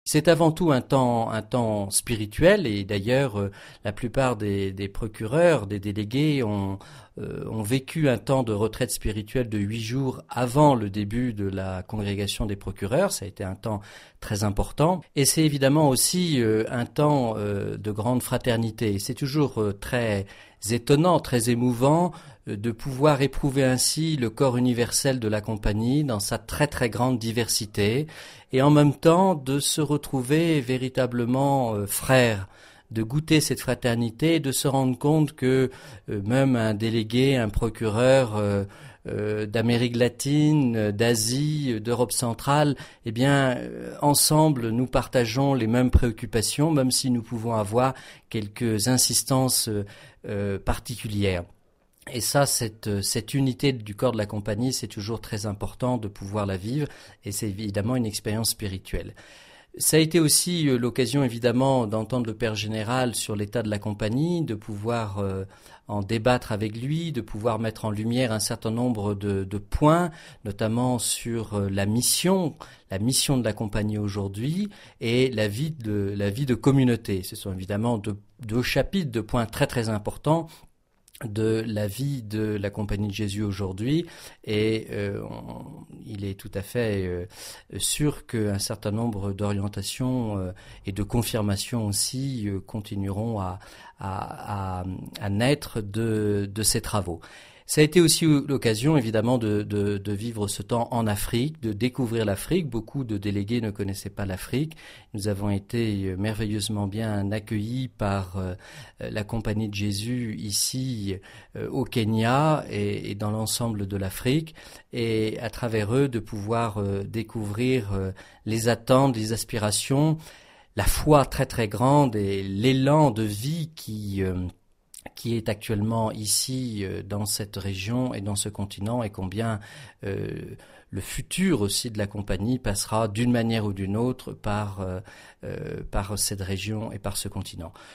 C'est avant tout un temps spirituel et d'ailleurs la plupart des procureurs, des délégués ont vécu un temps de retraite spirituelle de 8 jours avant le début de la congrégation des procureurs. Ça a été un temps très important et c'est évidemment aussi un temps de grande fraternité. C'est toujours très étonnant, très émouvant de pouvoir éprouver ainsi le corps universel de la compagnie dans sa très très grande diversité et en même temps de se retrouver véritablement frères, de goûter cette fraternité et de se rendre compte que même un délégué, un procureur d'Amérique latine, d'Asie, d'Europe centrale, eh bien, ensemble, nous partageons les mêmes préoccupations, même si nous pouvons avoir quelques insistances particulières. Et ça, cette unité du corps de la compagnie, c'est toujours très important de pouvoir la vivre, et c'est évidemment une expérience spirituelle. Ça a été aussi l'occasion évidemment d'entendre le Père Général sur l'état de la compagnie, de pouvoir en débattre avec lui, de pouvoir mettre en lumière un certain nombre de points, notamment sur la mission de la compagnie aujourd'hui et la vie de communauté. Ce sont évidemment deux chapitres, deux points très très importants de la vie de la Compagnie de Jésus aujourd'hui et il est tout à fait sûr qu'un certain nombre d'orientations et de confirmations aussi continueront à naître de ces travaux. Ça a été aussi l'occasion évidemment de vivre ce temps en Afrique, de découvrir l'Afrique. Beaucoup de délégués ne connaissaient pas l'Afrique. Nous avons été merveilleusement bien accueillis par la Compagnie de Jésus ici au Kenya et dans l'ensemble de l'Afrique. Et à travers eux de pouvoir découvrir les attentes, les aspirations, la foi très très grande et l'élan de vie qui est actuellement ici dans cette région et dans ce continent et combien le futur aussi de la compagnie passera d'une manière ou d'une autre par cette région et par ce continent.